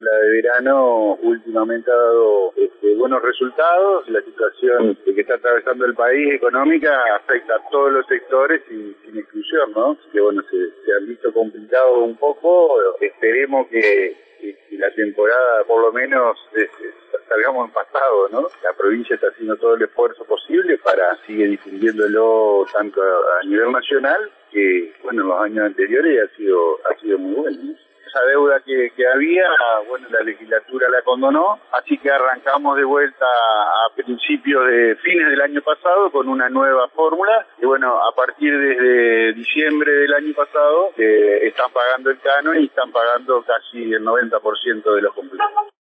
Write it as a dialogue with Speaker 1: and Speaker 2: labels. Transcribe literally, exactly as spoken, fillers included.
Speaker 1: La de verano últimamente ha dado este, buenos resultados. La situación que está atravesando el país económica afecta a todos los sectores sin, sin exclusión, ¿no? Así que bueno, se, se han visto complicados un poco. Esperemos que, que, que la temporada por lo menos este, salgamos empastados, ¿no? La provincia está haciendo todo el esfuerzo posible para seguir difundiéndolo tanto a, a nivel nacional que, bueno, en los años anteriores ha sido, ha sido muy bueno, ¿no? Esa deuda que, que había, bueno, la legislatura la condonó, así que arrancamos de vuelta a principios de fines del año pasado con una nueva fórmula, y bueno, a partir desde diciembre del año pasado eh, están pagando el canon y están pagando casi el noventa por ciento de los completos.